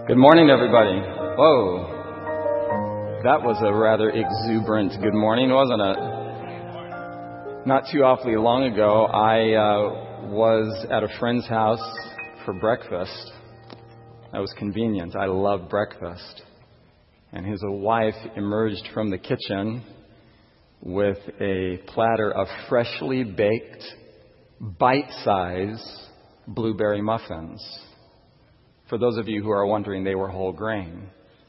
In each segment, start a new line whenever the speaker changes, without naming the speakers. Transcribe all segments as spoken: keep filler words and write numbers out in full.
Good morning, everybody. Whoa. That was a rather exuberant good morning, wasn't it? Not too awfully long ago, I uh, was at a friend's house for breakfast. That was convenient. I love breakfast. And his wife emerged from the kitchen with a platter of freshly baked, bite-sized blueberry muffins. For those of you who are wondering, they were whole grain.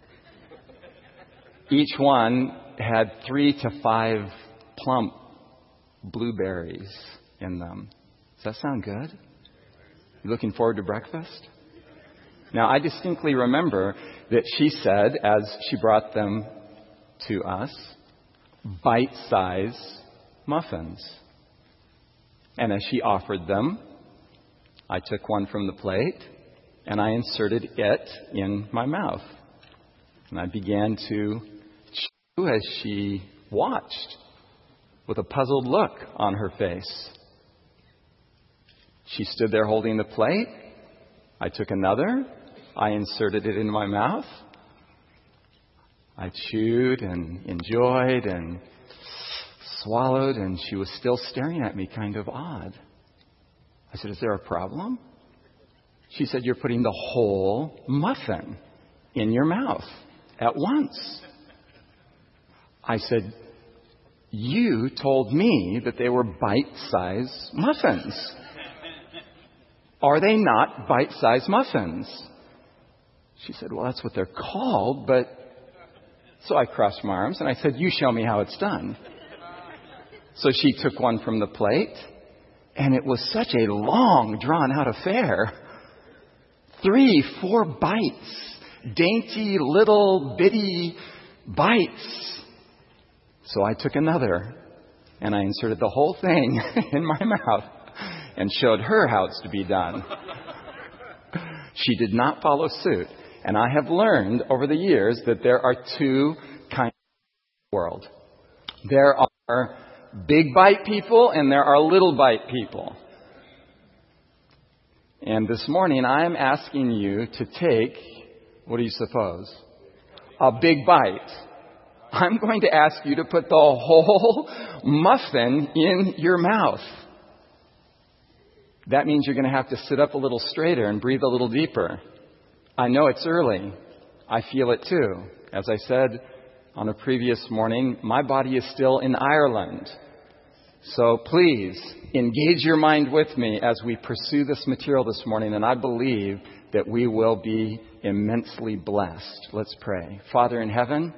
Each one had three to five plump blueberries in them. Does that sound good? You looking forward to breakfast? Now, I distinctly remember that she said, as she brought them to us, bite-sized muffins. And as she offered them, I took one from the plate and I inserted it in my mouth. And I began to chew as she watched with a puzzled look on her face. She stood there holding the plate. I took another. I inserted it in my mouth. I chewed and enjoyed and swallowed, and she was still staring at me kind of odd. I said, "Is there a problem?" She said, "You're putting the whole muffin in your mouth at once." I said, "You told me that they were bite-sized muffins. Are they not bite-sized muffins?" She said, "Well, that's what they're called, but..." So I crossed my arms and I said, "You show me how it's done." So she took one from the plate, and it was such a long, drawn-out affair. Three, four bites. Dainty, little, bitty bites. So I took another, and I inserted the whole thing in my mouth and showed her how it's to be done. She did not follow suit. And I have learned over the years that there are two kinds of world. There are big bite people and there are little bite people. And this morning I'm asking you to take, what do you suppose? A big bite. I'm going to ask you to put the whole muffin in your mouth. That means you're going to have to sit up a little straighter and breathe a little deeper. I know it's early. I feel it too. As I said on a previous morning, my body is still in Ireland. So please, engage your mind with me as we pursue this material this morning, and I believe that we will be immensely blessed. Let's pray. Father in heaven,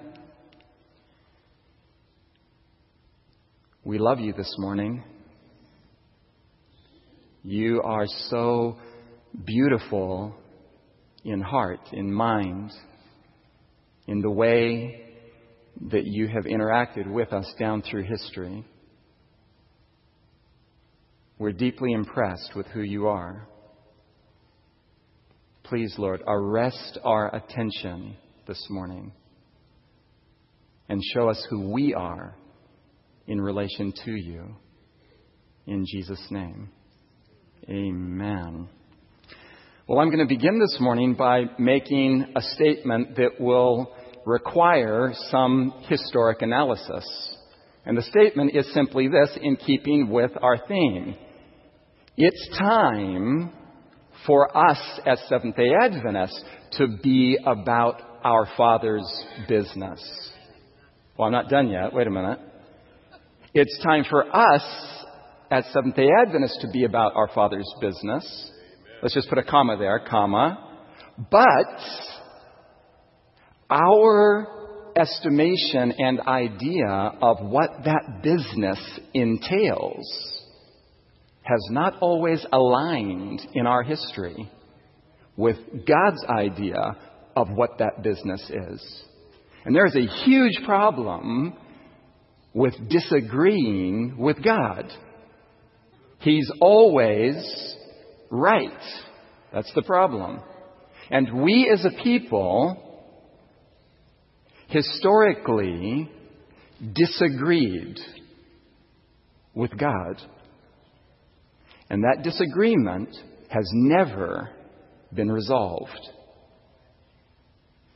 we love you this morning. You are so beautiful in heart, in mind, in the way that you have interacted with us down through history. We're deeply impressed with who you are. Please, Lord, arrest our attention this morning and show us who we are in relation to you. In Jesus' name, amen. Well, I'm going to begin this morning by making a statement that will require some historic analysis. And the statement is simply this, in keeping with our theme. It's time for us as Seventh-day Adventists to be about our Father's business. Well, I'm not done yet. Wait a minute. It's time for us as Seventh-day Adventists to be about our Father's business. Let's just put a comma there, comma. But our estimation and idea of what that business entails has not always aligned in our history with God's idea of what that business is. And there is a huge problem with disagreeing with God. He's always right. That's the problem. And we as a people historically disagreed with God. And that disagreement has never been resolved.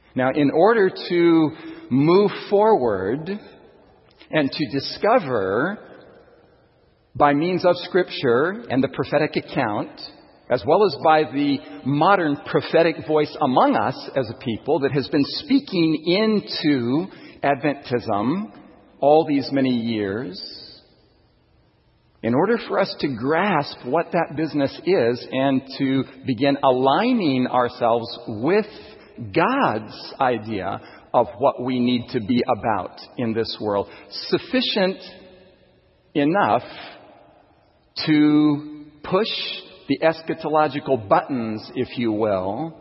Now, in order to move forward and to discover, by means of Scripture and the prophetic account, as well as by the modern prophetic voice among us as a people that has been speaking into Adventism all these many years, in order for us to grasp what that business is and to begin aligning ourselves with God's idea of what we need to be about in this world, sufficient enough to push the eschatological buttons, if you will,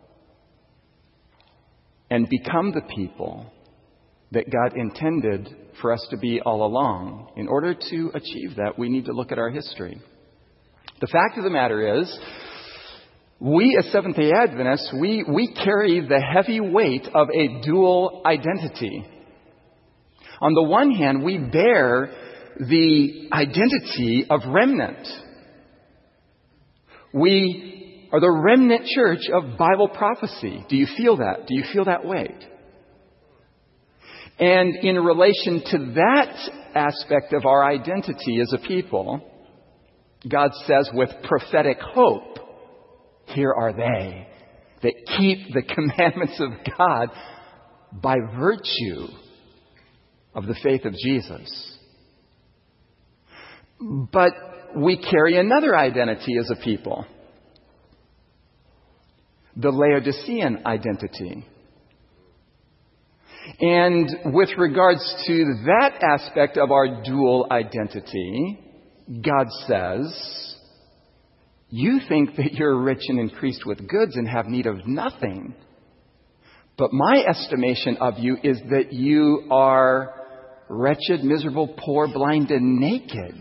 and become the people that God intended for us to be all along. In order to achieve that, we need to look at our history. The fact of the matter is, we as Seventh-day Adventists, we, we carry the heavy weight of a dual identity. On the one hand, we bear the identity of remnant. We are the remnant church of Bible prophecy. Do you feel that? Do you feel that weight? And in relation to that aspect of our identity as a people, God says with prophetic hope, here are they that keep the commandments of God by virtue of the faith of Jesus. But we carry another identity as a people, the Laodicean identity. And with regards to that aspect of our dual identity, God says, you think that you're rich and increased with goods and have need of nothing. But my estimation of you is that you are wretched, miserable, poor, blind, and naked.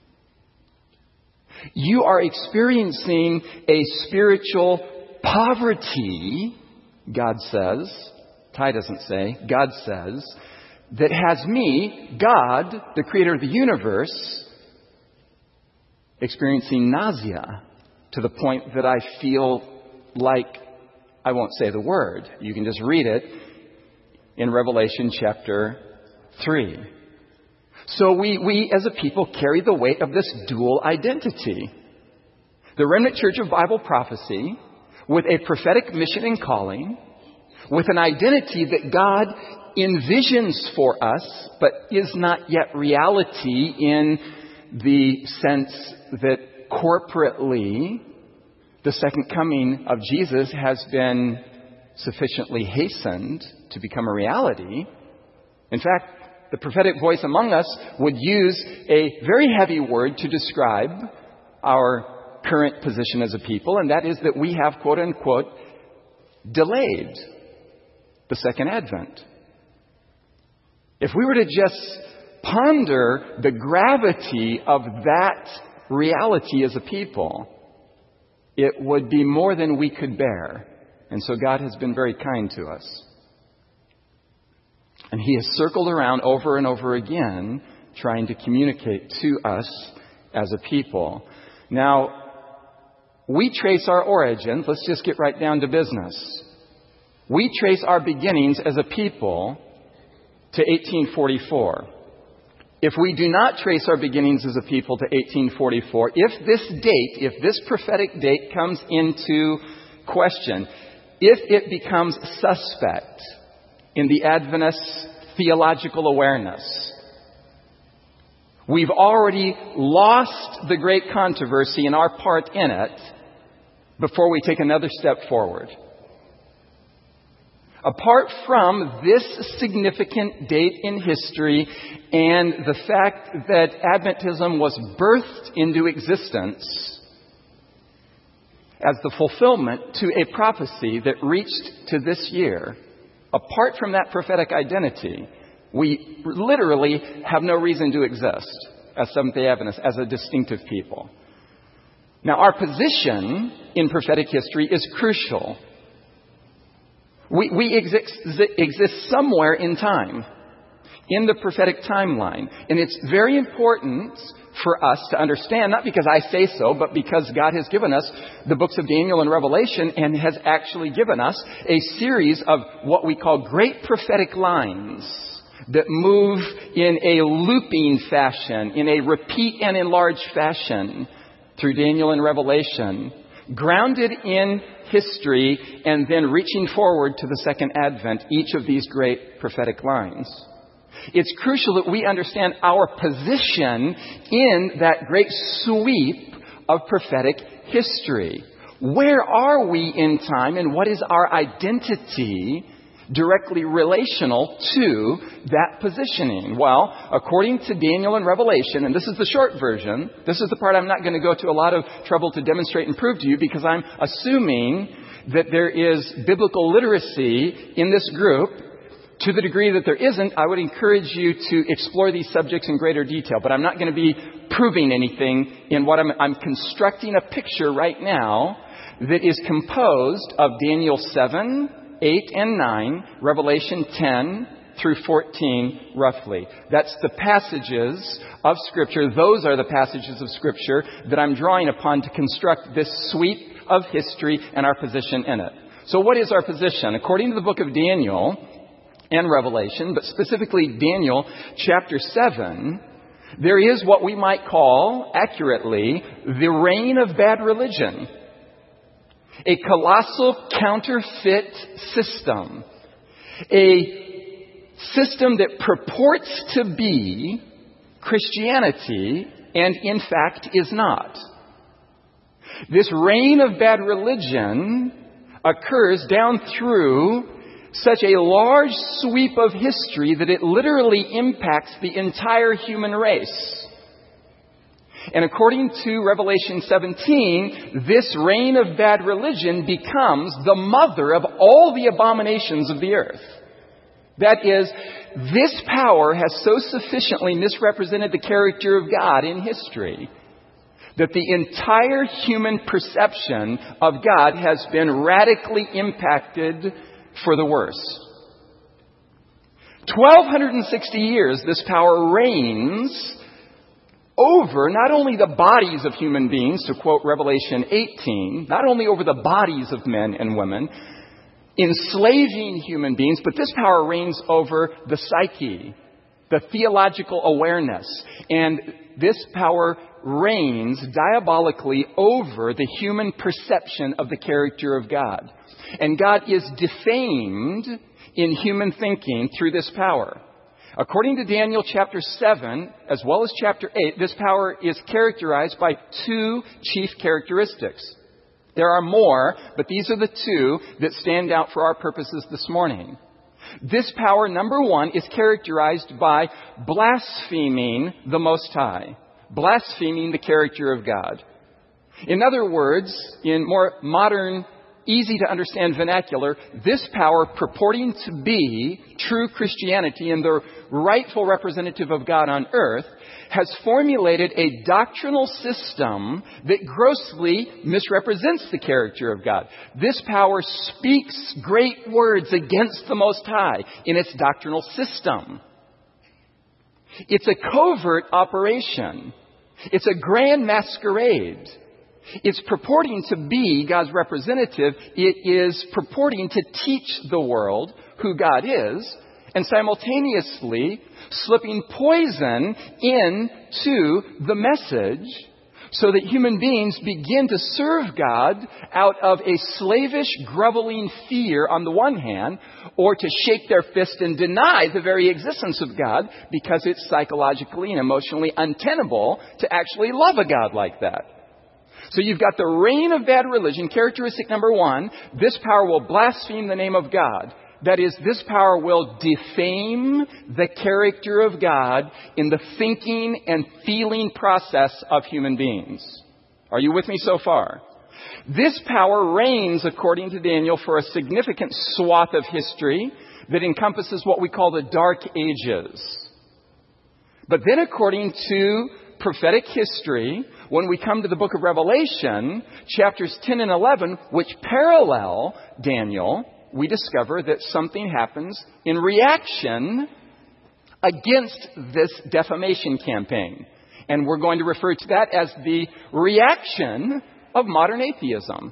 You are experiencing a spiritual poverty, God says. Ty doesn't say. God says, that has me, God, the creator of the universe, experiencing nausea to the point that I feel like, I won't say the word. You can just read it in Revelation chapter three. So we, we as a people carry the weight of this dual identity. The remnant church of Bible prophecy, with a prophetic mission and calling, with an identity that God envisions for us, but is not yet reality in the sense that corporately the second coming of Jesus has been sufficiently hastened to become a reality. In fact, the prophetic voice among us would use a very heavy word to describe our current position as a people, and that is that we have, quote unquote, delayed the second advent. If we were to just ponder the gravity of that reality as a people, it would be more than we could bear. And so God has been very kind to us. And He has circled around over and over again, trying to communicate to us as a people. Now, we trace our origins. Let's just get right down to business. We trace our beginnings as a people to eighteen forty-four. If we do not trace our beginnings as a people to eighteen forty-four, if this date, if this prophetic date comes into question, if it becomes suspect in the Adventist theological awareness, we've already lost the great controversy and our part in it before we take another step forward. Apart from this significant date in history and the fact that Adventism was birthed into existence as the fulfillment to a prophecy that reached to this year, apart from that prophetic identity, we literally have no reason to exist as Seventh-day Adventists, as a distinctive people. Now, our position in prophetic history is crucial. We, we exist, exist somewhere in time. in the prophetic timeline. And it's very important for us to understand, not because I say so, but because God has given us the books of Daniel and Revelation and has actually given us a series of what we call great prophetic lines that move in a looping fashion, in a repeat and enlarge fashion through Daniel and Revelation, grounded in history and then reaching forward to the second advent, each of these great prophetic lines. It's crucial that we understand our position in that great sweep of prophetic history. Where are we in time and what is our identity directly relational to that positioning? Well, according to Daniel and Revelation, and this is the short version, this is the part I'm not going to go to a lot of trouble to demonstrate and prove to you because I'm assuming that there is biblical literacy in this group. To the degree that there isn't, I would encourage you to explore these subjects in greater detail. But I'm not going to be proving anything in what I'm, I'm constructing a picture right now that is composed of Daniel seven, eight, and nine, Revelation ten through fourteen, roughly. That's the passages of Scripture. Those are the passages of Scripture that I'm drawing upon to construct this sweep of history and our position in it. So what is our position? According to the book of Daniel and Revelation, but specifically Daniel chapter seven, there is what we might call, accurately, the reign of bad religion. A colossal counterfeit system. A system that purports to be Christianity and in fact is not. This reign of bad religion occurs down through such a large sweep of history that it literally impacts the entire human race. And according to Revelation seventeen, this reign of bad religion becomes the mother of all the abominations of the earth. That is, this power has so sufficiently misrepresented the character of God in history that the entire human perception of God has been radically impacted for the worse. twelve sixty years this power reigns over not only the bodies of human beings, to quote Revelation eighteen, not only over the bodies of men and women, enslaving human beings, but this power reigns over the psyche, the theological awareness. And this power reigns diabolically over the human perception of the character of God. And God is defamed in human thinking through this power. According to Daniel chapter seven, as well as chapter eight, this power is characterized by two chief characteristics. There are more, but these are the two that stand out for our purposes this morning. This power, number one, is characterized by blaspheming the Most High. Blaspheming the character of God. In other words, in more modern, easy to understand vernacular, this power purporting to be true Christianity and the rightful representative of God on earth has formulated a doctrinal system that grossly misrepresents the character of God. This power speaks great words against the Most High in its doctrinal system. It's a covert operation. It's a grand masquerade. It's purporting to be God's representative. It is purporting to teach the world who God is, and simultaneously slipping poison into the message so that human beings begin to serve God out of a slavish, groveling fear on the one hand, or to shake their fist and deny the very existence of God because it's psychologically and emotionally untenable to actually love a God like that. So you've got the reign of bad religion. Characteristic number one, this power will blaspheme the name of God. That is, this power will defame the character of God in the thinking and feeling process of human beings. Are you with me so far? This power reigns, according to Daniel, for a significant swath of history that encompasses what we call the Dark Ages. But then, according to prophetic history, when we come to the book of Revelation, chapters ten and eleven, which parallel Daniel, we discover that something happens in reaction against this defamation campaign. And we're going to refer to that as the reaction of modern atheism.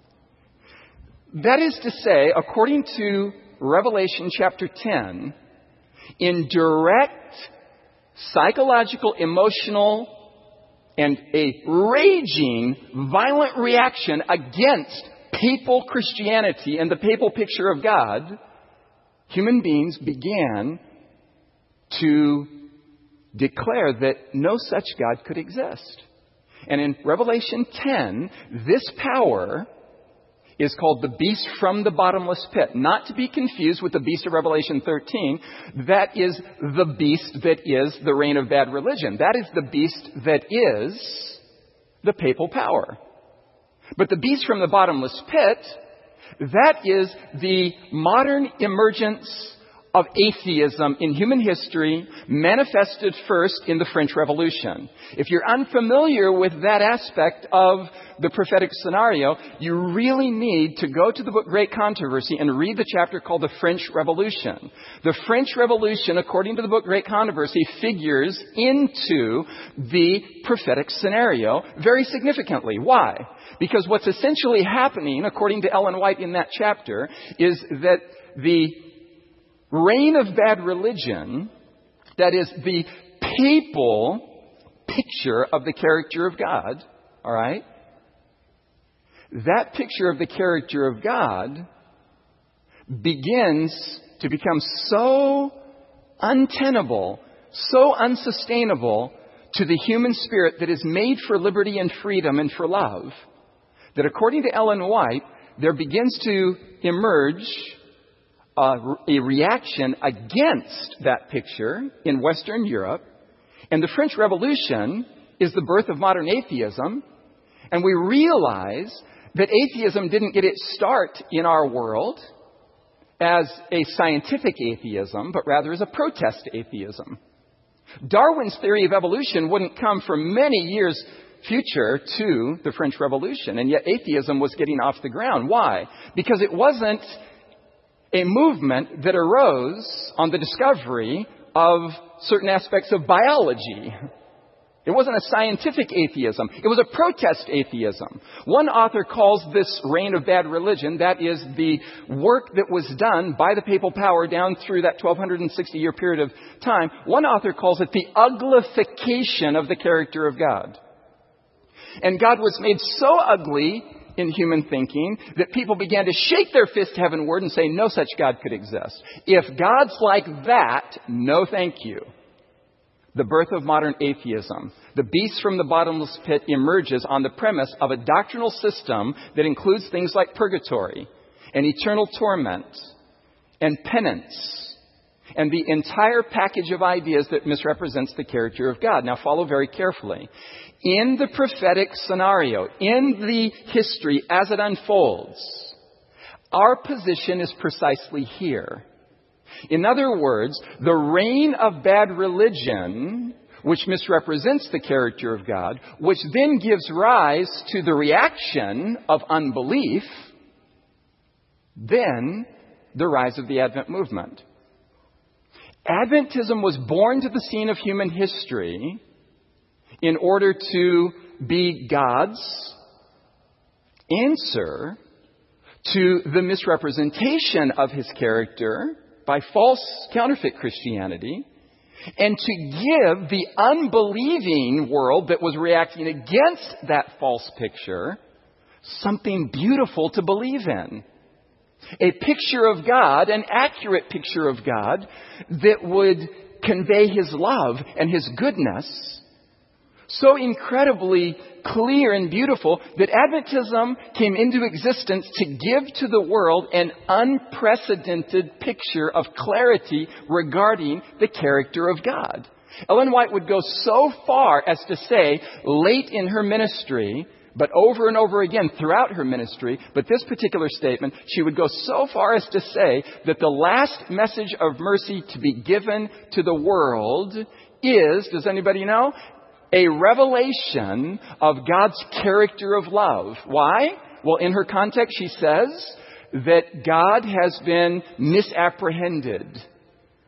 That is to say, according to Revelation chapter ten, in direct psychological, emotional, and a raging, violent reaction against papal Christianity and the papal picture of God, human beings began to declare that no such God could exist. And in Revelation ten, this power is called the beast from the bottomless pit. Not to be confused with the beast of Revelation thirteen. That is the beast that is the reign of bad religion. That is the beast that is the papal power. But the beast from the bottomless pit, that is the modern emergence of atheism in human history, manifested first in the French Revolution. If you're unfamiliar with that aspect of the prophetic scenario, you really need to go to the book Great Controversy and read the chapter called the French Revolution. The French Revolution, according to the book Great Controversy, figures into the prophetic scenario very significantly. Why? Because what's essentially happening, according to Ellen White in that chapter, is that the reign of bad religion, that is the papal picture of the character of God, all right? That picture of the character of God begins to become so untenable, so unsustainable to the human spirit that is made for liberty and freedom and for love, that according to Ellen White, there begins to emerge Uh, a reaction against that picture in Western Europe. And the French Revolution is the birth of modern atheism. And we realize that atheism didn't get its start in our world as a scientific atheism, but rather as a protest atheism. Darwin's theory of evolution wouldn't come for many years future to the French Revolution. And yet atheism was getting off the ground. Why? Because it wasn't a movement that arose on the discovery of certain aspects of biology. It wasn't a scientific atheism. It was a protest atheism. One author calls this reign of bad religion, that is the work that was done by the papal power down through that twelve sixty year period of time. One author calls it the uglification of the character of God. And God was made so ugly in human thinking that people began to shake their fist heavenward and say no such God could exist. If God's like that, no thank you. The birth of modern atheism. The beast from the bottomless pit emerges on the premise of a doctrinal system that includes things like purgatory and eternal torment and penance and the entire package of ideas that misrepresents the character of God. Now follow very carefully. In the prophetic scenario, in the history as it unfolds, our position is precisely here. In other words, the reign of bad religion, which misrepresents the character of God, which then gives rise to the reaction of unbelief, then the rise of the Advent movement. Adventism was born to the scene of human history in order to be God's answer to the misrepresentation of his character by false counterfeit Christianity, and to give the unbelieving world that was reacting against that false picture something beautiful to believe in. A picture of God, an accurate picture of God that would convey his love and his goodness so incredibly clear and beautiful that Adventism came into existence to give to the world an unprecedented picture of clarity regarding the character of God. Ellen White would go so far as to say, late in her ministry, but over and over again throughout her ministry, but this particular statement, she would go so far as to say that the last message of mercy to be given to the world is, does anybody know? A revelation of God's character of love. Why? Well, in her context, she says that God has been misapprehended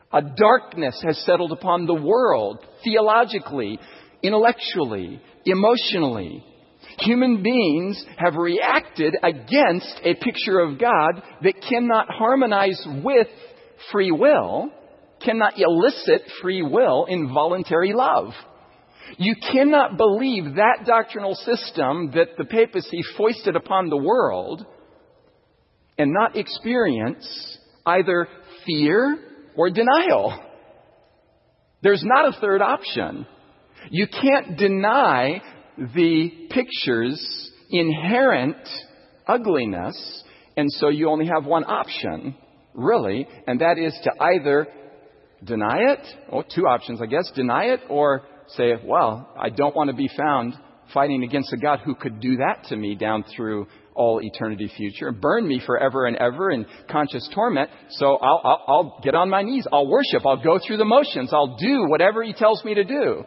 A darkness has settled upon the world, theologically, intellectually, emotionally. Human beings have reacted against a picture of God that cannot harmonize with free will, cannot elicit free will in voluntary love. You cannot believe that doctrinal system that the papacy foisted upon the world and not experience either fear or denial. There's not a third option. You can't deny the picture's inherent ugliness, and so you only have one option, really, and that is to either deny it, or two options, I guess, deny it, or say, well, I don't want to be found fighting against a God who could do that to me down through all eternity future, burn me forever and ever in conscious torment. So I'll, I'll, I'll get on my knees. I'll worship. I'll go through the motions. I'll do whatever he tells me to do.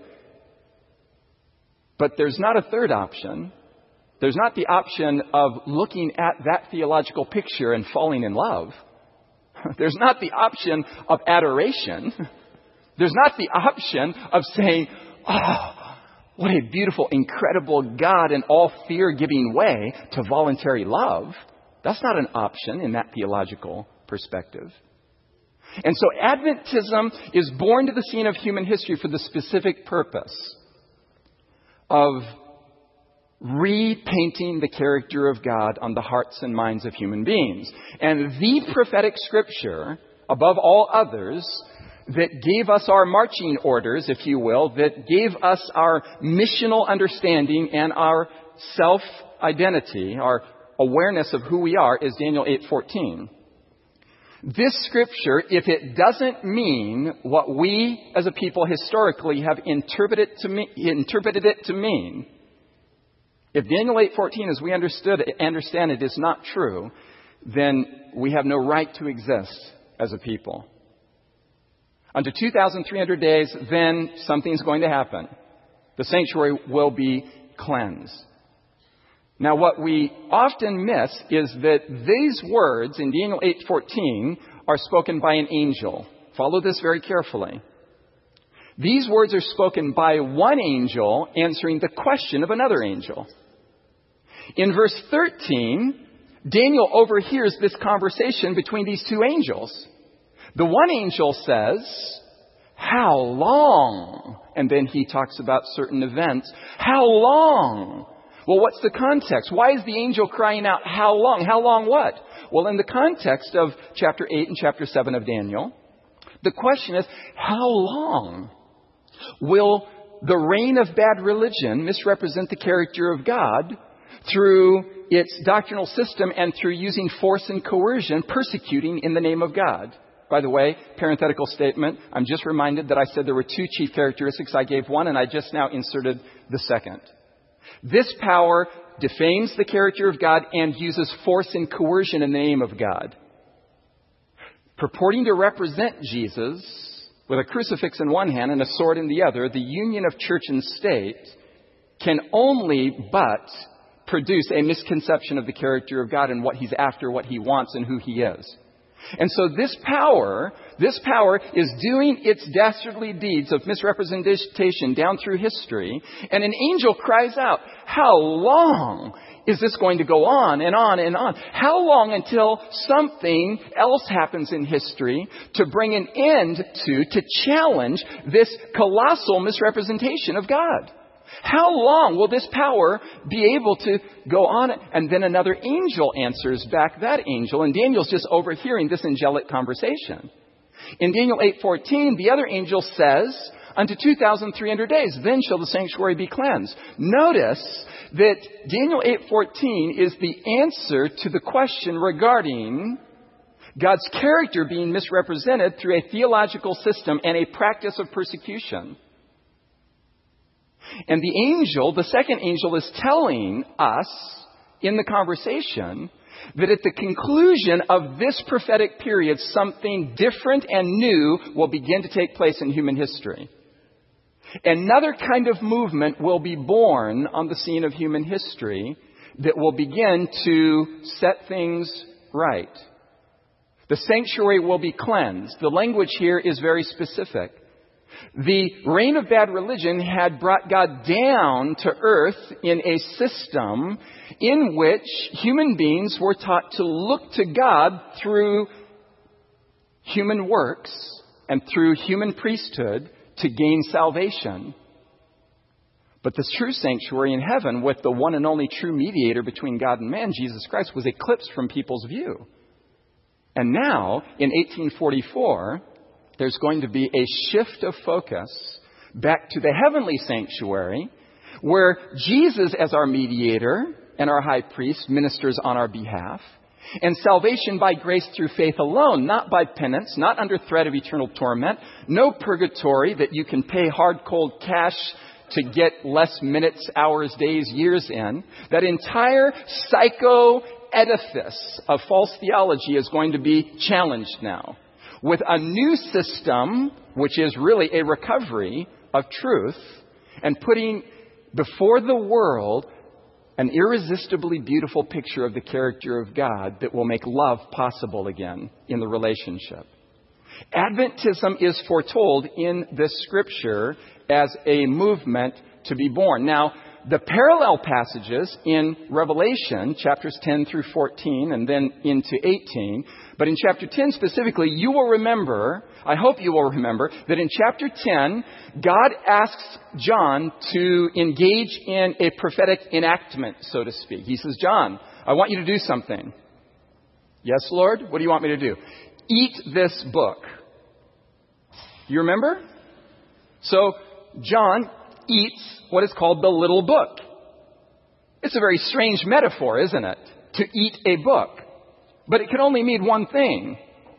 But there's not a third option. There's not the option of looking at that theological picture and falling in love. There's not the option of adoration. There's not the option of saying, oh, what a beautiful, incredible God in all fear-giving way to voluntary love. That's not an option in that theological perspective. And so Adventism is born to the scene of human history for the specific purpose of repainting the character of God on the hearts and minds of human beings. And the prophetic scripture, above all others, that gave us our marching orders, if you will, that gave us our missional understanding and our self-identity, our awareness of who we are, is Daniel eight fourteen. This scripture, if it doesn't mean what we as a people historically have interpreted, to me, interpreted it to mean, if Daniel eight fourteen, as we understood it, understand it, is not true, then we have no right to exist as a people. Unto two thousand three hundred days, then something's going to happen. The sanctuary will be cleansed. Now, what we often miss is that these words in Daniel eight fourteen are spoken by an angel. Follow this very carefully. These words are spoken by one angel answering the question of another angel. In verse thirteen, Daniel overhears this conversation between these two angels. The one angel says, "How long?" And then he talks about certain events. How long? Well, what's the context? Why is the angel crying out, how long? How long what? Well, in the context of chapter eight and chapter seven of Daniel, the question is, how long will the reign of bad religion misrepresent the character of God through its doctrinal system and through using force and coercion, persecuting in the name of God? By the way, parenthetical statement, I'm just reminded that I said there were two chief characteristics. I gave one, and I just now inserted the second. This power defames the character of God and uses force and coercion in the name of God. Purporting to represent Jesus with a crucifix in one hand and a sword in the other, the union of church and state can only but produce a misconception of the character of God and what he's after, what he wants, and who he is. And so this power, this power is doing its dastardly deeds of misrepresentation down through history. And an angel cries out, how long is this going to go on and on and on? How long until something else happens in history to bring an end to, to challenge this colossal misrepresentation of God? How long will this power be able to go on? And then another angel answers back that angel. And Daniel's just overhearing this angelic conversation. In Daniel eight fourteen, the other angel says, unto two thousand three hundred days, then shall the sanctuary be cleansed. Notice that Daniel eight fourteen is the answer to the question regarding God's character being misrepresented through a theological system and a practice of persecution. And the angel, the second angel, is telling us in the conversation that at the conclusion of this prophetic period, something different and new will begin to take place in human history. Another kind of movement will be born on the scene of human history that will begin to set things right. The sanctuary will be cleansed. The language here is very specific. The reign of bad religion had brought God down to earth in a system in which human beings were taught to look to God through human works and through human priesthood to gain salvation. But the true sanctuary in heaven, with the one and only true mediator between God and man, Jesus Christ, was eclipsed from people's view. And now, in eighteen forty-four, there's going to be a shift of focus back to the heavenly sanctuary, where Jesus, as our mediator and our high priest, ministers on our behalf. And salvation by grace through faith alone, not by penance, not under threat of eternal torment, no purgatory that you can pay hard, cold cash to get less minutes, hours, days, years in. That entire psycho edifice of false theology is going to be challenged now with a new system, which is really a recovery of truth, and putting before the world an irresistibly beautiful picture of the character of God that will make love possible again in the relationship. Adventism is foretold in this scripture as a movement to be born. Now, the parallel passages in Revelation, chapters ten through fourteen, and then into eighteen, but in chapter ten specifically, you will remember, I hope you will remember, that in chapter ten, God asks John to engage in a prophetic enactment, so to speak. He says, John, I want you to do something. Yes, Lord? What do you want me to do? Eat this book. You remember? So, John eats what is called the little book. It's a very strange metaphor, isn't it? To eat a book. But it can only mean one thing.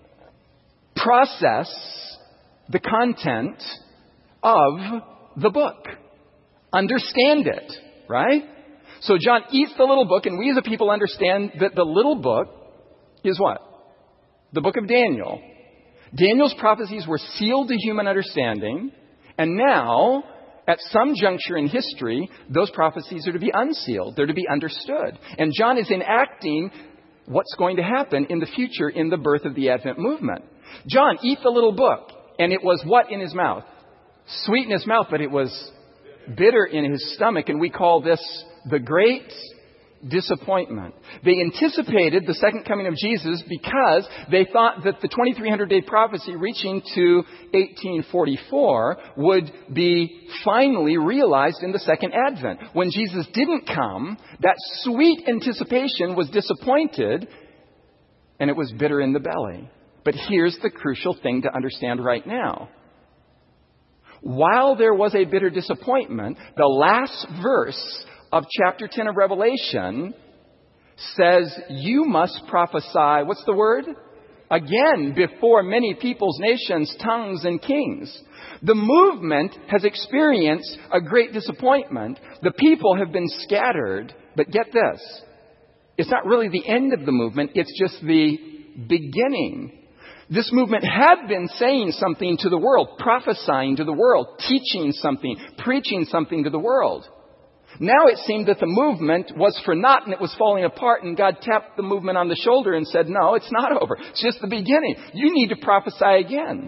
Process the content of the book. Understand it, right? So John eats the little book, and we as a people understand that the little book is what? The book of Daniel. Daniel's prophecies were sealed to human understanding, and now, at some juncture in history, those prophecies are to be unsealed. They're to be understood. And John is enacting what's going to happen in the future in the birth of the Advent movement. John, eat the little book. And it was what in his mouth? Sweet in his mouth, but it was bitter in his stomach. And we call this the great disappointment. They anticipated the second coming of Jesus because they thought that the twenty-three hundred day prophecy reaching to eighteen forty-four would be finally realized in the second advent. When Jesus didn't come, that sweet anticipation was disappointed and it was bitter in the belly. But here's the crucial thing to understand right now. While there was a bitter disappointment, the last verse of chapter ten of Revelation says, you must prophesy, what's the word? Again, before many peoples, nations, tongues, and kings. The movement has experienced a great disappointment. The people have been scattered. But get this, it's not really the end of the movement, it's just the beginning. This movement had been saying something to the world, prophesying to the world, teaching something, preaching something to the world. Now it seemed that the movement was for naught and it was falling apart, and God tapped the movement on the shoulder and said, no, it's not over. It's just the beginning. You need to prophesy again.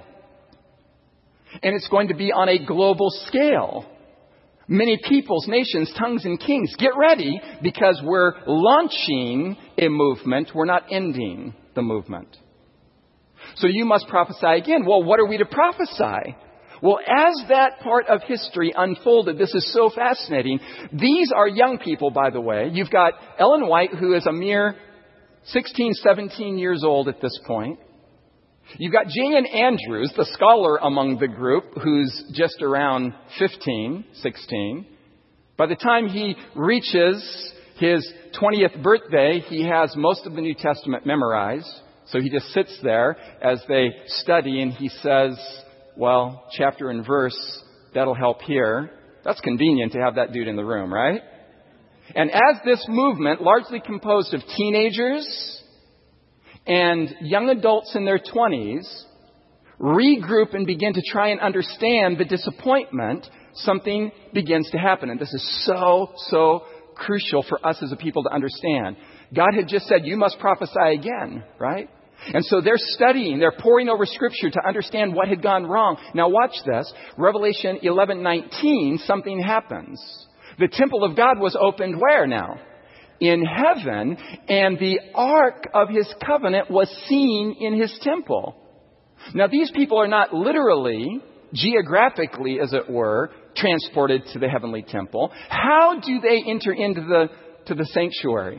And it's going to be on a global scale. Many peoples, nations, tongues, and kings. Get ready, because we're launching a movement. We're not ending the movement. So you must prophesy again. Well, what are we to prophesy? Well, as that part of history unfolded, this is so fascinating. These are young people, by the way. You've got Ellen White, who is a mere sixteen, seventeen years old at this point. You've got Jan Andrews, the scholar among the group, who's just around fifteen, sixteen. By the time he reaches his twentieth birthday, he has most of the New Testament memorized. So he just sits there as they study, and he says, well, chapter and verse, that'll help here. That's convenient to have that dude in the room, right? And as this movement, largely composed of teenagers and young adults in their twenties, regroup and begin to try and understand the disappointment, something begins to happen. And this is so, so crucial for us as a people to understand. God had just said, you must prophesy again, right? And so they're studying, they're poring over Scripture to understand what had gone wrong. Now watch this. Revelation eleven nineteen, something happens. The temple of God was opened where now? In heaven, and the ark of his covenant was seen in his temple. Now these people are not literally, geographically, as it were, transported to the heavenly temple. How do they enter into the, to the sanctuary?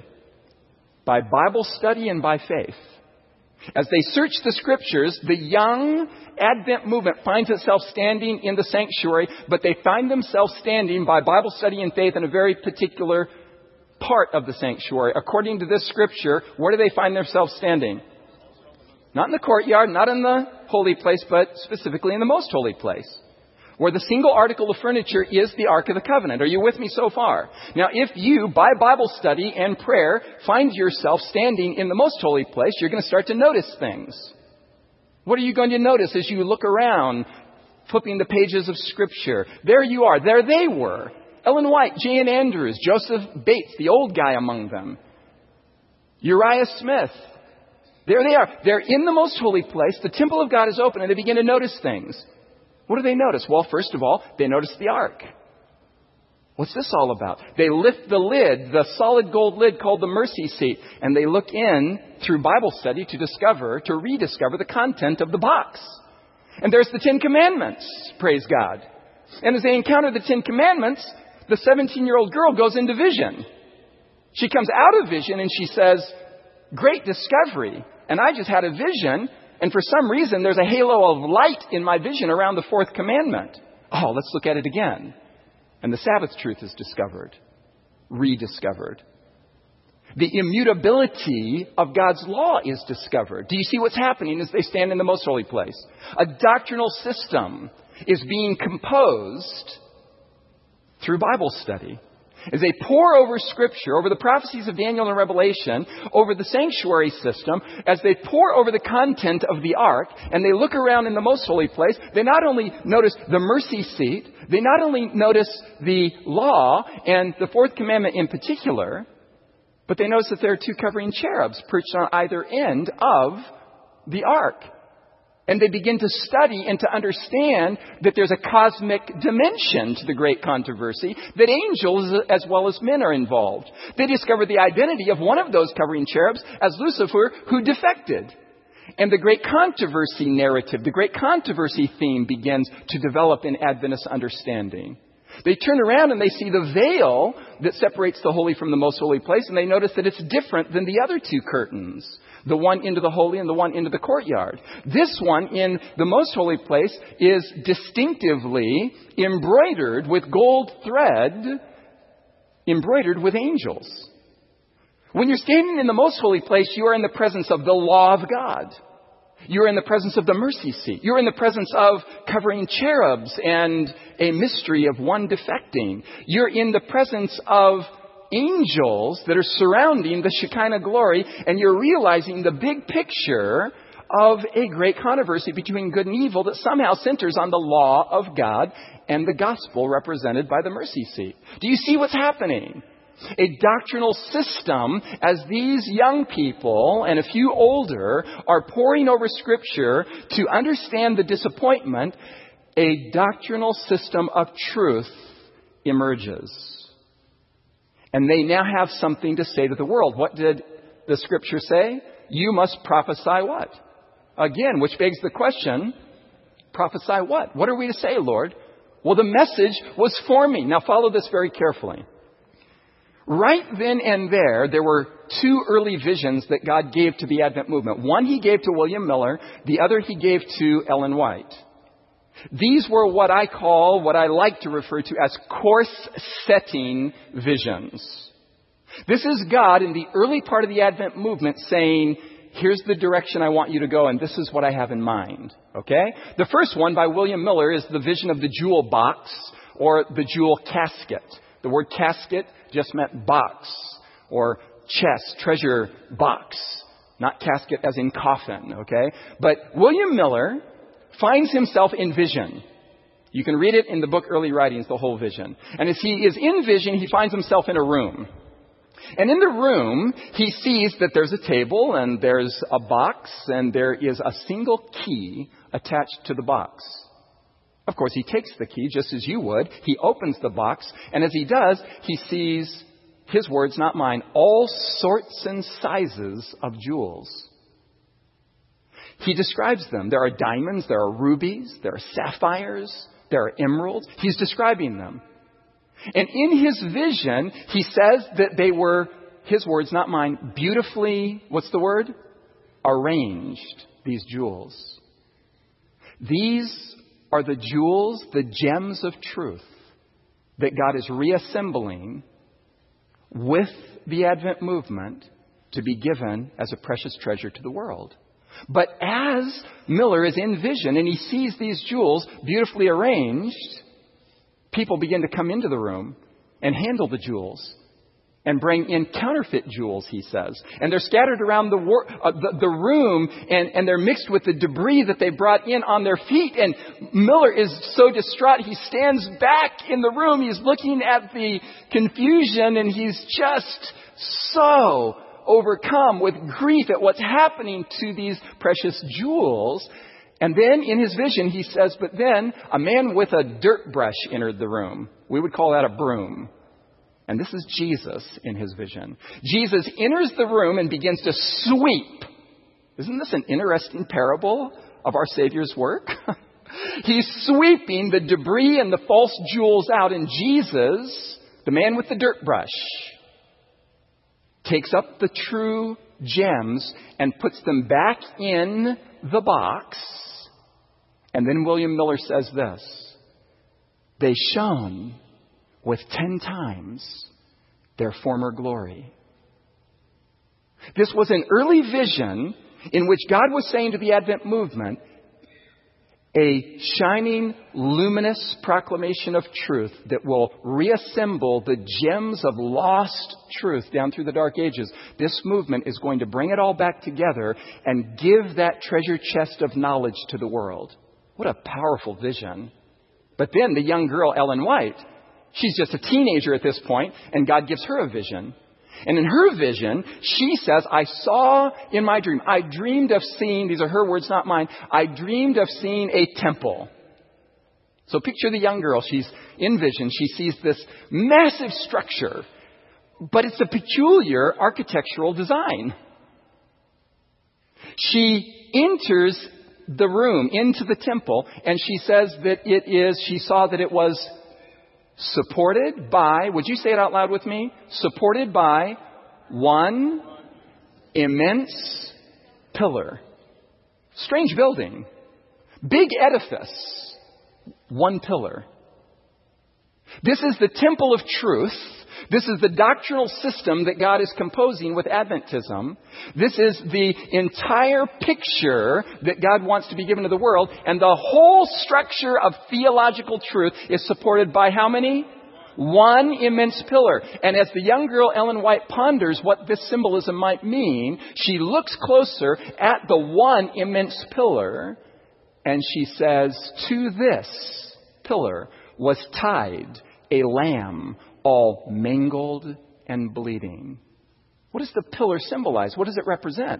By Bible study and by faith. As they search the Scriptures, the young Advent movement finds itself standing in the sanctuary, but they find themselves standing by Bible study and faith in a very particular part of the sanctuary. According to this Scripture, where do they find themselves standing? Not in the courtyard, not in the holy place, but specifically in the most holy place, where the single article of furniture is the Ark of the Covenant. Are you with me so far? Now, if you, by Bible study and prayer, find yourself standing in the most holy place, you're going to start to notice things. What are you going to notice as you look around, flipping the pages of Scripture? There you are. There they were. Ellen White, J N Andrews, Joseph Bates, the old guy among them. Uriah Smith. There they are. They're in the most holy place. The temple of God is open, and they begin to notice things. What do they notice? Well, first of all, they notice the ark. What's this all about? They lift the lid, the solid gold lid called the mercy seat, and they look in through Bible study to discover, to rediscover the content of the box. And there's the Ten Commandments, praise God. And as they encounter the Ten Commandments, the seventeen-year-old girl goes into vision. She comes out of vision and she says, great discovery. And I just had a vision. And for some reason, there's a halo of light in my vision around the fourth commandment. Oh, let's look at it again. And the Sabbath truth is discovered, rediscovered. The immutability of God's law is discovered. Do you see what's happening as they stand in the most holy place? A doctrinal system is being composed through Bible study. As they pore over Scripture, over the prophecies of Daniel and Revelation, over the sanctuary system, as they pore over the content of the ark, and they look around in the most holy place, they not only notice the mercy seat, they not only notice the law and the fourth commandment in particular, but they notice that there are two covering cherubs perched on either end of the ark. And they begin to study and to understand that there's a cosmic dimension to the great controversy, that angels as well as men are involved. They discover the identity of one of those covering cherubs as Lucifer, who defected. And the great controversy narrative, the great controversy theme begins to develop in Adventist understanding. They turn around and they see the veil that separates the holy from the most holy place, and they notice that it's different than the other two curtains. The one into the holy and the one into the courtyard. This one in the most holy place is distinctively embroidered with gold thread, embroidered with angels. When you're standing in the most holy place, you are in the presence of the law of God. You're in the presence of the mercy seat. You're in the presence of covering cherubs and a mystery of one defecting. You're in the presence of angels that are surrounding the Shekinah glory, and you're realizing the big picture of a great controversy between good and evil that somehow centers on the law of God and the gospel represented by the mercy seat. Do you see what's happening? A doctrinal system, as these young people and a few older are poring over Scripture to understand the disappointment, a doctrinal system of truth emerges. And they now have something to say to the world. What did the Scripture say? You must prophesy what? Again, which begs the question, prophesy what? What are we to say, Lord? Well, the message was forming. Now follow this very carefully. Right then and there, there were two early visions that God gave to the Advent movement. One he gave to William Miller. The other he gave to Ellen White. These were what I call, what I like to refer to as course-setting visions. This is God in the early part of the Advent movement saying, here's the direction I want you to go, and this is what I have in mind. Okay? The first one by William Miller is the vision of the jewel box or the jewel casket. The word casket just meant box or chest, treasure box, not casket as in coffin. Okay? But William Miller finds himself in vision. You can read it in the book Early Writings, the whole vision. And as he is in vision, he finds himself in a room. And in the room, he sees that there's a table and there's a box and there is a single key attached to the box. Of course, he takes the key just as you would. He opens the box, and as he does, he sees, his words, not mine, all sorts and sizes of jewels. He describes them. There are diamonds, there are rubies, there are sapphires, there are emeralds. He's describing them. And in his vision, he says that they were, his words, not mine, beautifully, what's the word? Arranged, these jewels. These are the jewels, the gems of truth that God is reassembling with the Advent movement to be given as a precious treasure to the world. But as Miller is in vision and he sees these jewels beautifully arranged, people begin to come into the room and handle the jewels and bring in counterfeit jewels, he says. And they're scattered around the, wor- uh, the, the room and, and they're mixed with the debris that they brought in on their feet. And Miller is so distraught, he stands back in the room. He's looking at the confusion and he's just so overcome with grief at what's happening to these precious jewels. And then in his vision, he says, but then a man with a dirt brush entered the room. We would call that a broom. And this is Jesus in his vision. Jesus enters the room and begins to sweep. Isn't this an interesting parable of our Savior's work? He's sweeping the debris and the false jewels out. And Jesus, the man with the dirt brush, takes up the true gems and puts them back in the box. And then William Miller says this: they shone with ten times their former glory. This was an early vision in which God was saying to the Advent movement, a shining, luminous proclamation of truth that will reassemble the gems of lost truth down through the dark ages. This movement is going to bring it all back together and give that treasure chest of knowledge to the world. What a powerful vision. But then the young girl, Ellen White, she's just a teenager at this point, and God gives her a vision. And in her vision, she says, I saw in my dream, I dreamed of seeing, these are her words, not mine, I dreamed of seeing a temple. So picture the young girl. She's in vision. She sees this massive structure, but it's a peculiar architectural design. She enters the room into the temple, and she says that it is, she saw that it was supported by, would you say it out loud with me? Supported by one immense pillar. Strange building. Big edifice. One pillar. This is the temple of truth. This is the doctrinal system that God is composing with Adventism. This is the entire picture that God wants to be given to the world. And the whole structure of theological truth is supported by how many? One immense pillar. And as the young girl Ellen White ponders what this symbolism might mean, she looks closer at the one immense pillar and she says, to this pillar was tied a lamb, all mangled and bleeding. What does the pillar symbolize? What does it represent?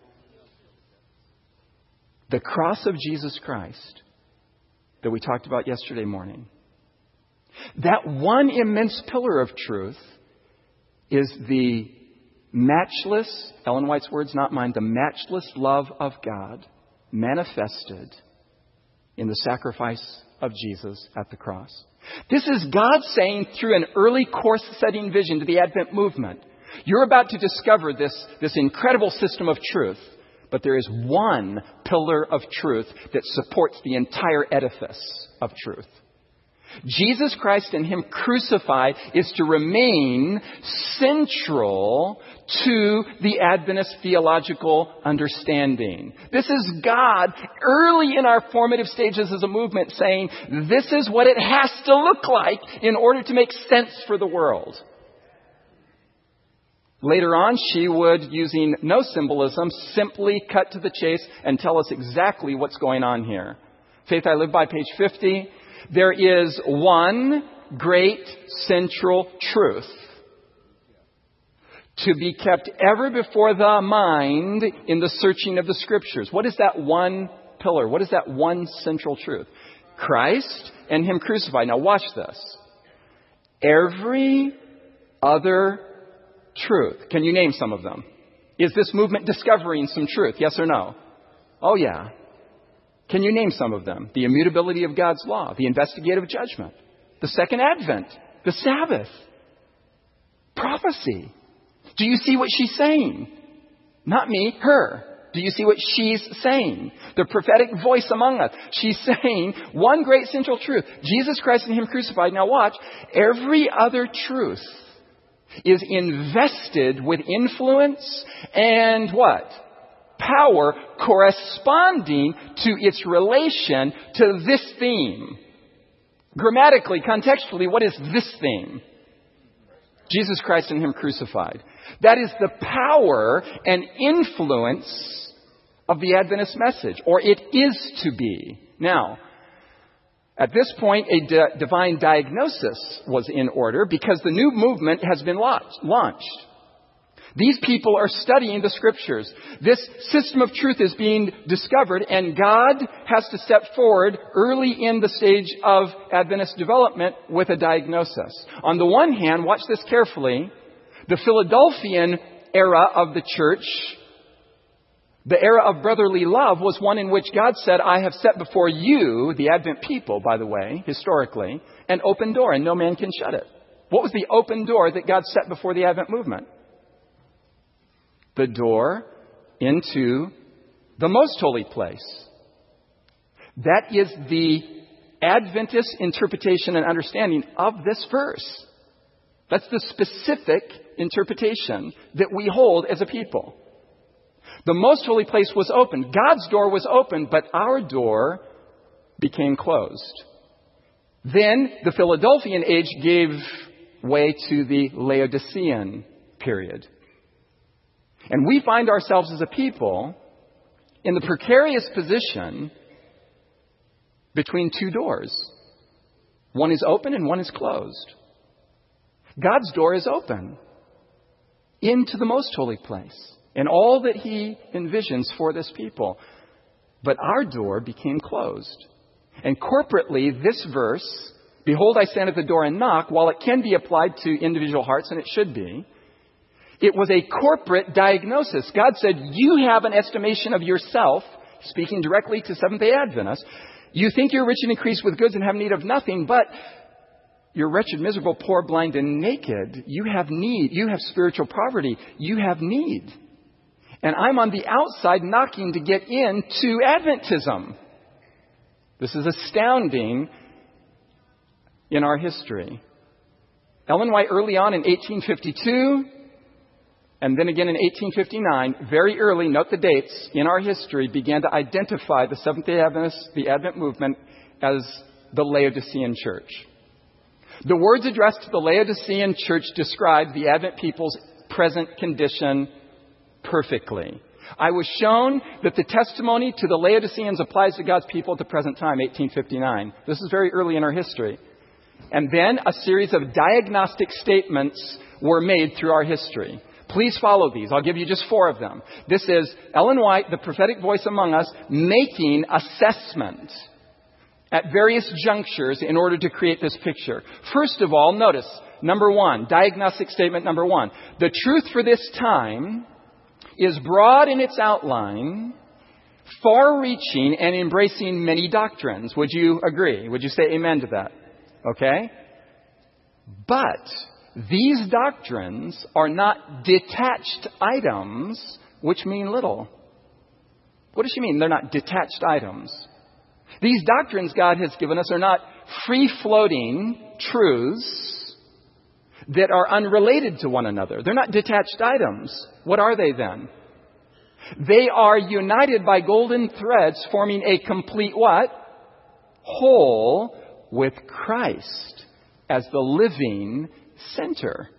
The cross of Jesus Christ that we talked about yesterday morning. That one immense pillar of truth is the matchless, Ellen White's words, not mine, the matchless love of God manifested in the sacrifice of Jesus at the cross. This is God saying through an early course-setting vision to the Advent movement, you're about to discover this, this incredible system of truth, but there is one pillar of truth that supports the entire edifice of truth. Jesus Christ and Him crucified is to remain central to the Adventist theological understanding. This is God early in our formative stages as a movement saying, this is what it has to look like in order to make sense for the world. Later on, she would, using no symbolism, simply cut to the chase and tell us exactly what's going on here. Faith I Live By, page fifty. There is one great central truth. to be kept ever before the mind in the searching of the Scriptures. What is that one pillar? What is that one central truth? Christ and Him crucified. Now watch this. Every other truth. Can you name some of them? Is this movement discovering some truth? Yes or no? Oh yeah. Can you name some of them? The immutability of God's law, the investigative judgment, the second advent, the Sabbath, prophecy. Do you see what she's saying? Not me, her. Do you see what she's saying? The prophetic voice among us. She's saying one great central truth. Jesus Christ and Him crucified. Now watch. Every other truth is invested with influence and what? Power corresponding to its relation to this theme. Grammatically, contextually, what is this theme? Jesus Christ and Him crucified. That is the power and influence of the Adventist message, or it is to be. Now, at this point, a di- divine diagnosis was in order because the new movement has been launched. These people are studying the Scriptures. This system of truth is being discovered, and God has to step forward early in the stage of Adventist development with a diagnosis. On the one hand, watch this carefully, the Philadelphian era of the church, the era of brotherly love, was one in which God said, I have set before you, the Advent people, by the way, historically, an open door, and no man can shut it. What was the open door that God set before the Advent movement? The door into the most holy place. That is the Adventist interpretation and understanding of this verse. That's the specific interpretation that we hold as a people. The most holy place was open. God's door was open, but our door became closed. Then the Philadelphian age gave way to the Laodicean period. And we find ourselves as a people in the precarious position between two doors. One is open and one is closed. God's door is open into the most holy place and all that He envisions for this people. But our door became closed. And corporately, this verse, behold, I stand at the door and knock, while it can be applied to individual hearts, and it should be, it was a corporate diagnosis. God said, you have an estimation of yourself, speaking directly to Seventh-day Adventists. You think you're rich and increased with goods and have need of nothing, but you're wretched, miserable, poor, blind, and naked. You have need. You have spiritual poverty. You have need. And I'm on the outside knocking to get into Adventism. This is astounding in our history. Ellen White, early on in eighteen fifty-two, and then again in eighteen fifty-nine, very early, note the dates, in our history, began to identify the Seventh-day Adventists, the Advent movement, as the Laodicean church. The words addressed to the Laodicean church describe the Advent people's present condition perfectly. I was shown that the testimony to the Laodiceans applies to God's people at the present time, eighteen fifty-nine. This is very early in our history. And then a series of diagnostic statements were made through our history. Please follow these. I'll give you just four of them. This is Ellen White, the prophetic voice among us, making assessment at various junctures in order to create this picture. First of all, notice, number one, diagnostic statement number one. The truth for this time is broad in its outline, far-reaching, and embracing many doctrines. Would you agree? Would you say amen to that? Okay? But these doctrines are not detached items which mean little. What does she mean? They're not detached items. These doctrines God has given us are not free-floating truths that are unrelated to one another. They're not detached items. What are they then? They are united by golden threads, forming a complete what? Whole with Christ as the living center.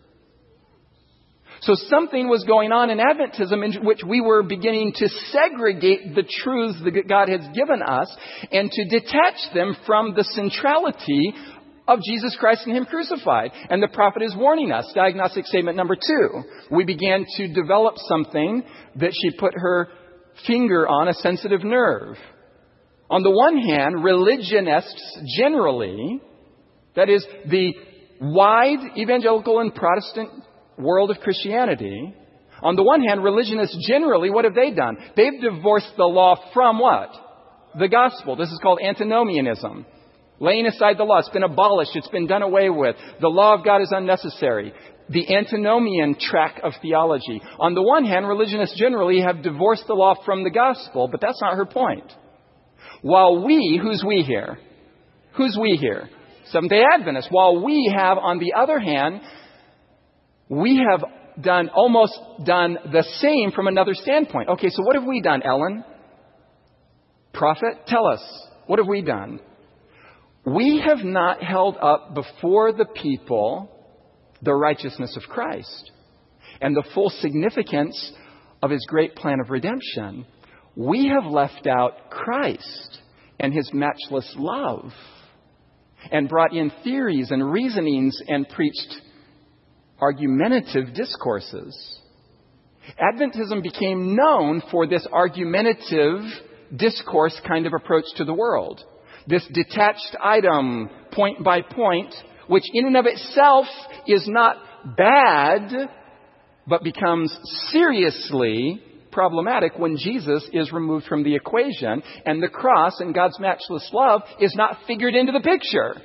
So something was going on in Adventism in which we were beginning to segregate the truths that God has given us and to detach them from the centrality of Jesus Christ and Him crucified. And the prophet is warning us. Diagnostic statement number two. We began to develop something that she put her finger on, a sensitive nerve. On the one hand, religionists generally, that is, the wide evangelical and Protestant world of Christianity, on the one hand, religionists generally, what have they done? They've divorced the law from what? The gospel. This is called antinomianism. Laying aside the law. It's been abolished. It's been done away with. The law of God is unnecessary. The antinomian track of theology. On the one hand, religionists generally have divorced the law from the gospel, but that's not her point. While we, who's we here? Who's we here? Seventh-day Adventists. While we have, on the other hand, we have done, almost done the same from another standpoint. Okay, so what have we done, Ellen? Prophet, tell us. What have we done? We have not held up before the people the righteousness of Christ and the full significance of His great plan of redemption. We have left out Christ and His matchless love and brought in theories and reasonings and preached argumentative discourses. Adventism became known for this argumentative discourse kind of approach to the world. This detached item, point by point, which in and of itself is not bad, but becomes seriously problematic when Jesus is removed from the equation and the cross and God's matchless love is not figured into the picture.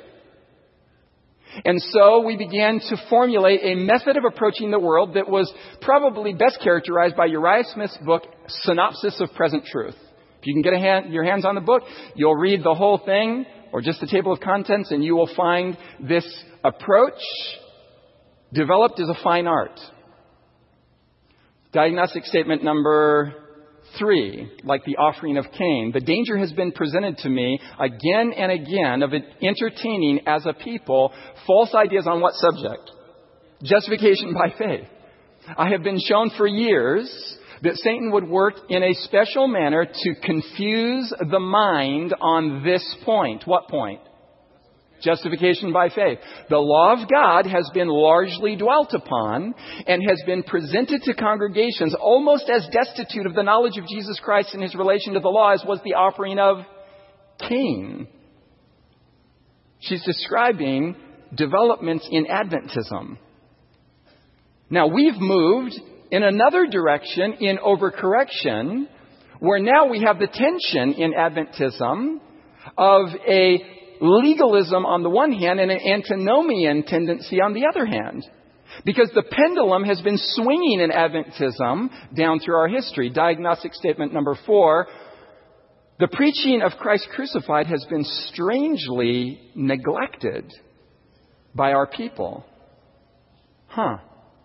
And so we began to formulate a method of approaching the world that was probably best characterized by Uriah Smith's book, Synopsis of Present Truth. If you can get a hand, your hands on the book, you'll read the whole thing or just the table of contents, and you will find this approach developed as a fine art. Diagnostic statement number three, like the offering of Cain. The danger has been presented to me again and again of entertaining as a people false ideas on what subject? Justification by faith. I have been shown for years that Satan would work in a special manner to confuse the mind on this point. What point? Justification by faith. The law of God has been largely dwelt upon and has been presented to congregations almost as destitute of the knowledge of Jesus Christ and His relation to the law as was the offering of Cain. She's describing developments in Adventism. Now, we've moved in another direction in overcorrection, where now we have the tension in Adventism of a legalism on the one hand and an antinomian tendency on the other hand. Because the pendulum has been swinging in Adventism down through our history. Diagnostic statement number four. The preaching of Christ crucified has been strangely neglected by our people. Huh.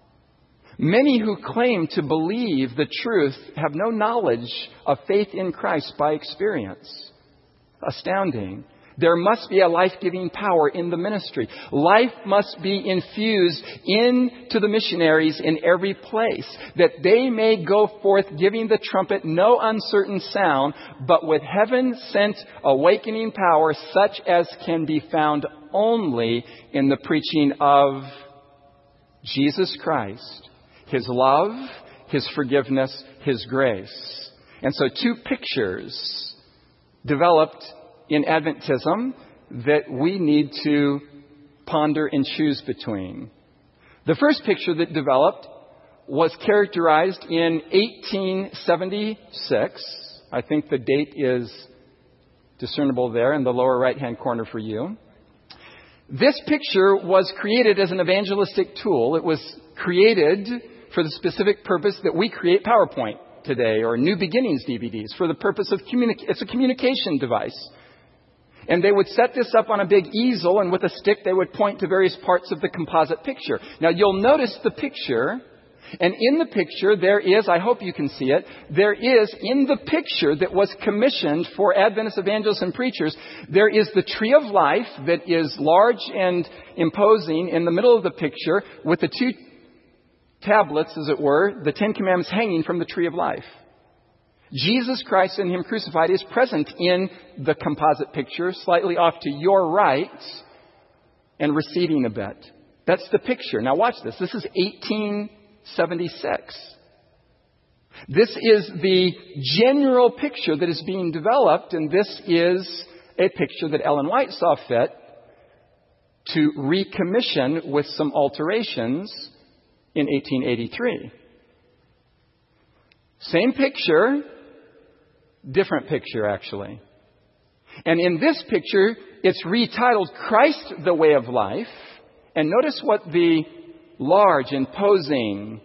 Many who claim to believe the truth have no knowledge of faith in Christ by experience. Astounding. There must be a life-giving power in the ministry. Life must be infused into the missionaries in every place, that they may go forth giving the trumpet no uncertain sound, but with heaven-sent awakening power such as can be found only in the preaching of Jesus Christ. His love, His forgiveness, His grace. And so two pictures developed in Adventism that we need to ponder and choose between. The first picture that developed was characterized in eighteen seventy-six. I think the date is discernible there in the lower right-hand corner for you. This picture was created as an evangelistic tool. It was created for the specific purpose that we create PowerPoint today or New Beginnings D V Ds for the purpose of communication. It's a communication device. And they would set this up on a big easel, and with a stick they would point to various parts of the composite picture. Now you'll notice the picture, and in the picture there is, I hope you can see it, there is in the picture that was commissioned for Adventist evangelists and preachers, there is the tree of life that is large and imposing in the middle of the picture with the two tablets, as it were, the Ten Commandments hanging from the tree of life. Jesus Christ and Him crucified is present in the composite picture, slightly off to your right. and receding a bit. That's the picture. Now watch this. This is eighteen seventy-six. This is the general picture that is being developed, and this is a picture that Ellen White saw fit to recommission with some alterations in eighteen eighty-three. Same picture, different picture actually. And in this picture, it's retitled Christ the Way of Life. And notice what the large, imposing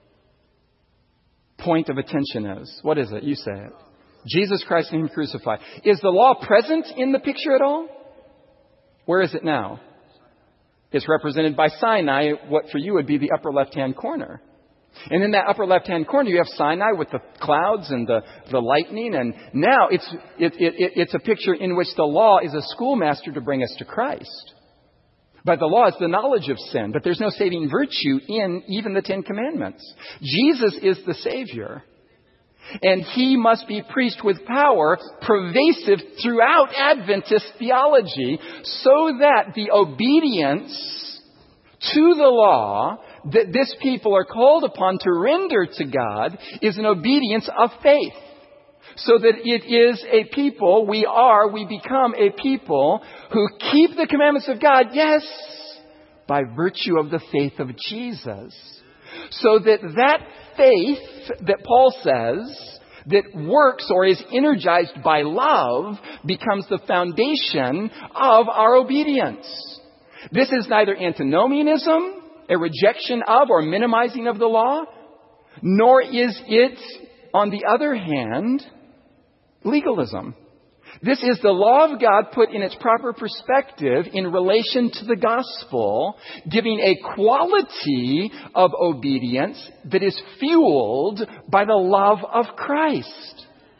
point of attention is. What is it? You say it. Jesus Christ and Him crucified. Is the law present in the picture at all? Where is it now? It's represented by Sinai, what for you would be the upper left-hand corner. And in that upper left-hand corner, you have Sinai with the clouds and the, the lightning. And now it's, it, it, it, it's a picture in which the law is a schoolmaster to bring us to Christ. But the law is the knowledge of sin. But there's no saving virtue in even the Ten Commandments. Jesus is the Savior. And He must be preached with power, pervasive throughout Adventist theology, so that the obedience to the law that this people are called upon to render to God is an obedience of faith. So that it is a people, we are, we become a people who keep the commandments of God, yes, by virtue of the faith of Jesus. So that that faith that Paul says, that works or is energized by love, becomes the foundation of our obedience. This is neither antinomianism, a rejection of or minimizing of the law, nor is it, on the other hand, legalism. This is the law of God put in its proper perspective in relation to the gospel, giving a quality of obedience that is fueled by the love of Christ.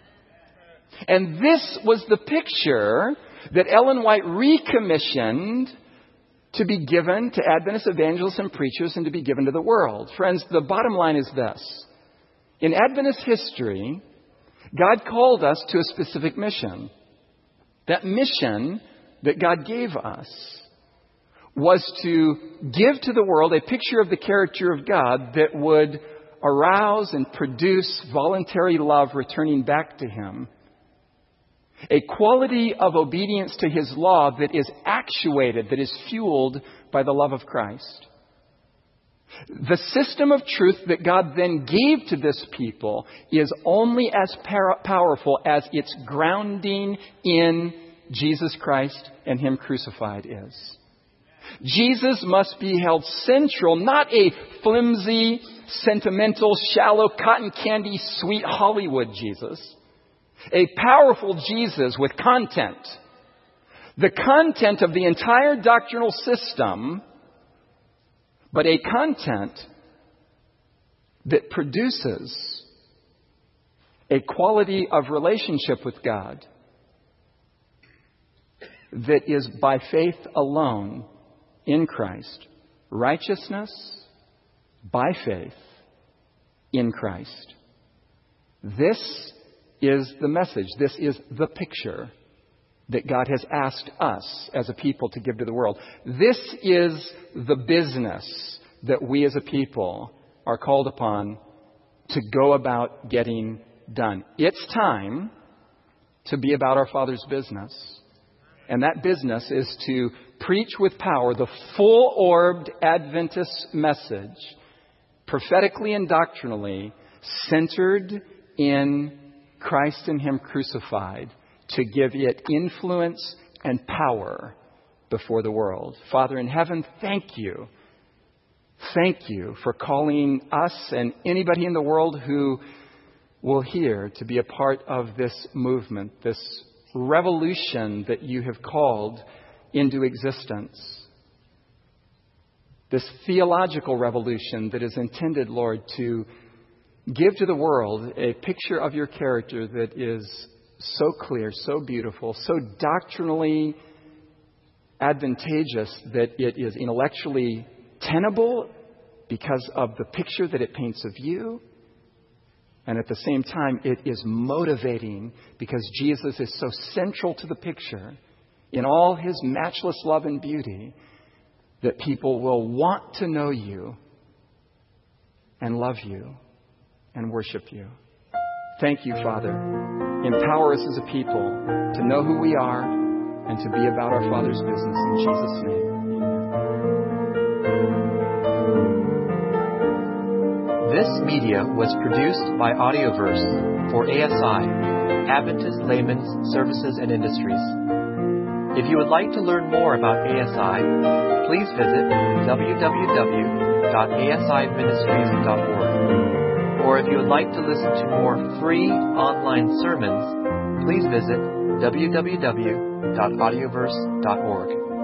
And this was the picture that Ellen White recommissioned to be given to Adventist evangelists and preachers and to be given to the world. Friends, the bottom line is this. In Adventist history, God called us to a specific mission. That mission that God gave us was to give to the world a picture of the character of God that would arouse and produce voluntary love returning back to Him. A quality of obedience to His law that is actuated, that is fueled by the love of Christ. The system of truth that God then gave to this people is only as par- powerful as its grounding in Jesus Christ and Him crucified is. Jesus must be held central, not a flimsy, sentimental, shallow, cotton candy, sweet Hollywood Jesus. A powerful Jesus with content. The content of the entire doctrinal system, but a content that produces a quality of relationship with God that is by faith alone in Christ. Righteousness by faith in Christ. This is the message. This is the picture that God has asked us as a people to give to the world. This is the business that we as a people are called upon to go about getting done. It's time to be about our Father's business. And that business is to preach with power the full-orbed Adventist message, prophetically and doctrinally, centered in Christ and Him crucified, to give it influence and power before the world. Father in heaven, thank you. Thank you for calling us and anybody in the world who will hear to be a part of this movement, this revolution that you have called into existence. This theological revolution that is intended, Lord, to give to the world a picture of your character that is so clear, so beautiful, so doctrinally advantageous that it is intellectually tenable because of the picture that it paints of you. And at the same time, it is motivating because Jesus is so central to the picture in all His matchless love and beauty that people will want to know you and love you and worship you. Thank you, Father. Empower us as a people to know who we are and to be about our Father's business. In Jesus' name, amen.
This media was produced by Audioverse for A S I, Adventist Layman's Services and Industries. If you would like to learn more about A S I, please visit w w w dot a s i ministries dot org. Or if you would like to listen to more free online sermons, please visit w w w dot audioverse dot org.